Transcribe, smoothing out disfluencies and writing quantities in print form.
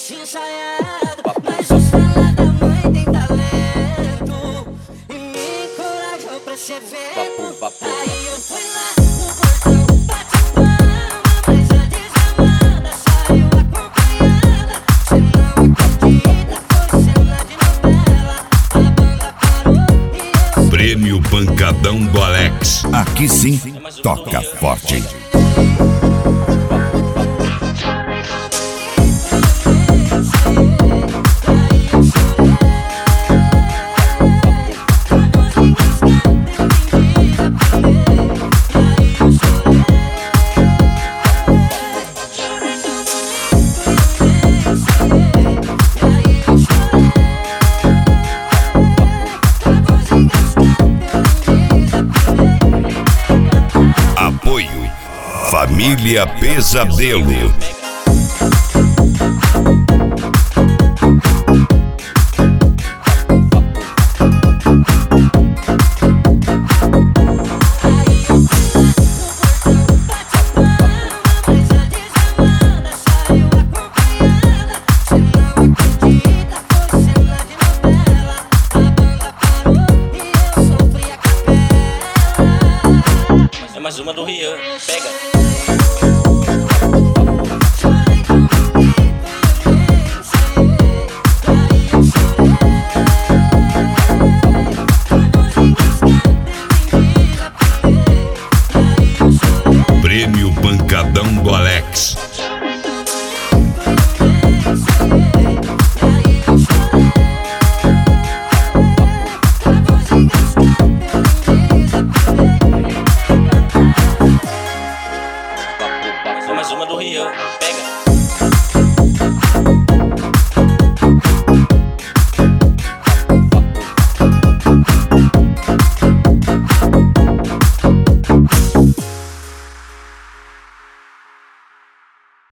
deixa ensaiado, mas o estrela da mãe tem talento e me encorajou pra esse evento. Aí eu fui lá no portão, bate palma, mas a desamada saiu acompanhada. Cê não acredita, foi cena de novela. A banda parou e eu... Prêmio Pancadão do Alex. Aqui sim, toca forte. Apoio Família Pesadelo. É mais uma do Rian, pega. Prêmio Pancadão do Alex. É mais uma do Rian, pega.